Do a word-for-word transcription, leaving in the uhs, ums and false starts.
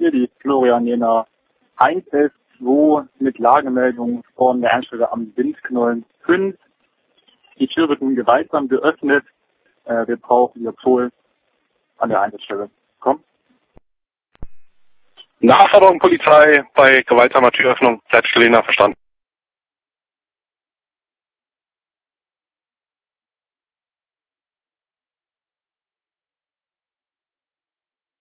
hier die Florian Jena eins S zwei mit Lagemeldung von der Einstelle am Windknollen fünf. Die Tür wird nun gewaltsam geöffnet. Äh, wir brauchen die Pol an der Einsatzstelle. Komm. Nachforderung Polizei bei gewaltsamer Türöffnung. Bleibt still, verstanden.